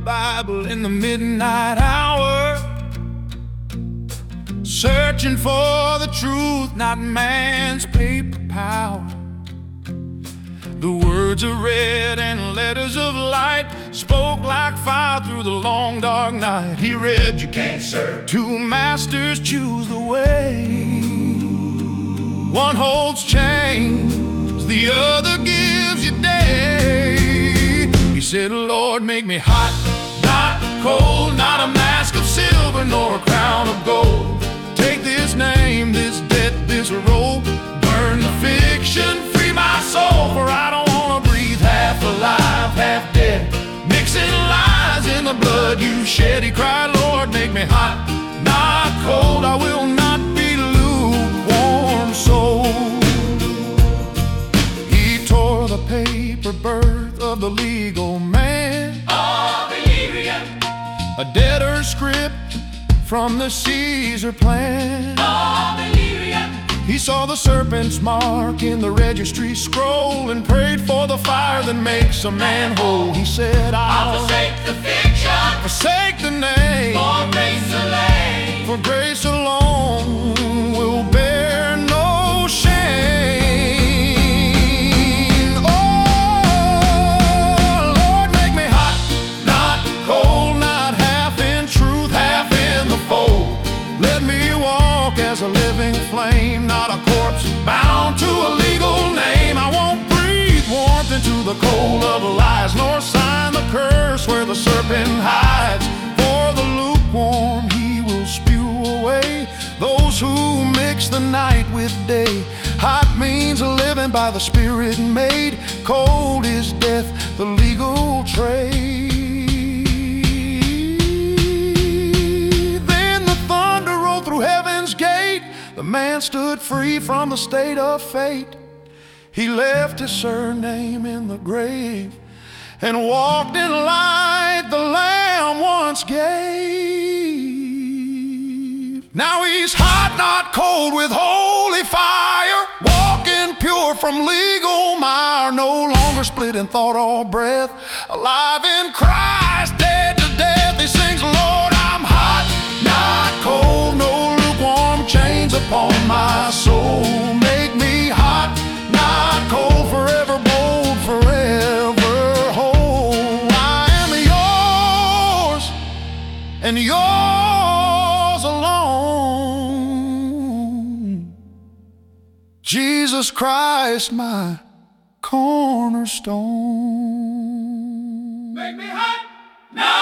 Bible in the midnight hour, searching for the truth, not man's paper power. The words are red and letters of light spoke like fire through the long dark night. He read, you can't serve two masters, choose the way. One holds chains, the other gives you day. He said, Lord, make me hot, not cold, not a mask of silver nor a crown of gold. Take this name, this debt, this robe, burn the fiction, free my soul. For I don't want to breathe half alive, half dead, mixing lies in the blood you shed. He cried, Lord, make me hot, not cold. I will not be lukewarm soul. He tore the paper birth of the legal man, a debtor's script from the Caesar plan. He saw the serpent's mark in the registry scroll and prayed for the fire that makes a man whole. He said, I'll forsake the fiction, forsake the name, for grace alone. for grace alone will bear no shame. Oh, Lord, make me hot, not cold, not half in truth, half in the fold. Let me walk as a living flame, not a corpse bound to a legal name. I won't breathe warmth into the cold of lies, nor sign the curse where the serpent hides. For the lukewarm he will spew away, those who mix the night with day. Hot means living by the Spirit made, cold is death, the legal trade. Then the thunder rolled through heaven's gate. The man stood free from the state of fate. He left his surname in the grave and walked in light the Lamb once gave. Now he's hot, not cold, with holy fire, walking pure from legal mire, no longer split in thought or breath, alive in Christ, dead to death. He sings, Lord, I'm hot, not cold, no lukewarm chains upon my soul. Make me hot, not cold, forever bold, forever whole. I am yours and yours alone. Jesus Christ, my cornerstone. Make me hot, not